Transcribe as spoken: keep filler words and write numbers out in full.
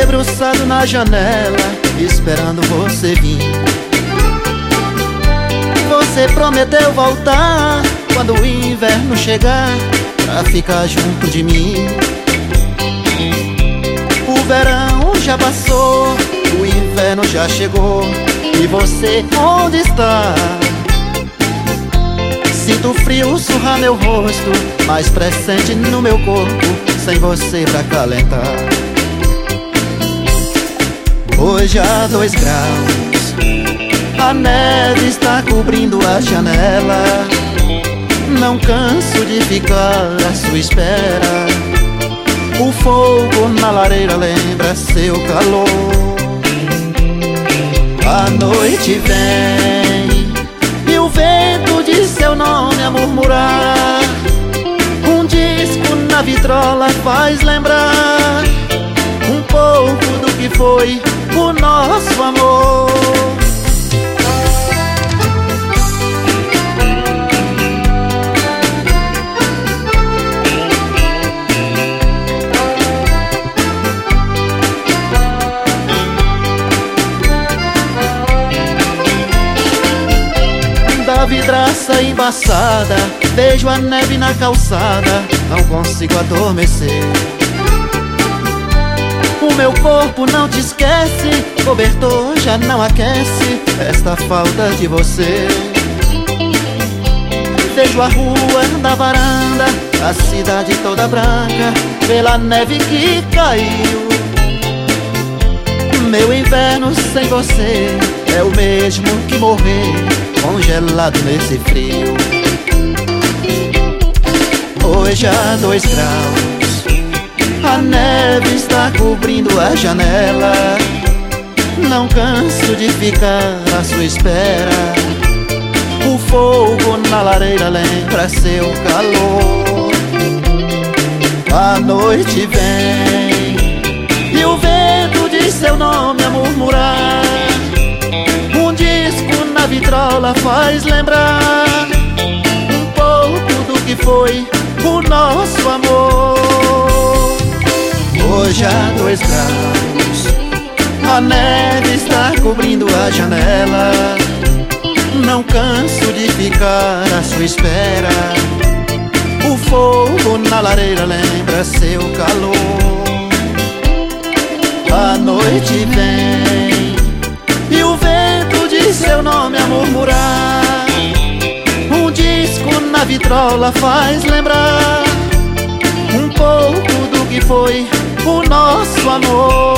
debruçado na janela, esperando você vir. Você prometeu voltar quando o inverno chegar, pra ficar junto de mim. O verão já passou, o inverno já chegou, e você onde está? Sinto frio surrar meu rosto, mais presente no meu corpo, sem você pra calentar. Hoje há dois graus, a neve está cobrindo a janela. Não canso de ficar à sua espera. O fogo na lareira lembra seu calor. A noite vem e o vento de seu nome a murmurar. Um disco na vitrola faz lembrar um pouco do que foi o nosso amor. Da vidraça embaçada, vejo a neve na calçada, não consigo adormecer. O meu corpo não te esquece, cobertor já não aquece esta falta de você. Vejo a rua da varanda, a cidade toda branca, pela neve que caiu. Meu inverno sem você é o mesmo que morrer congelado nesse frio. Hoje há dois graus, a neve está cobrindo a janela. Não canso de ficar à sua espera. O fogo na lareira lembra seu calor. A noite vem e o vento diz seu nome a murmurar. Um disco na vitrola faz lembrar um pouco do que foi o nosso amor. Hoje há dois graus, a neve está cobrindo a janela. Não canso de ficar à sua espera. O fogo na lareira lembra seu calor. A noite vem e o vento diz seu nome a murmurar. Um disco na vitrola faz lembrar um pouco do que foi o nosso amor.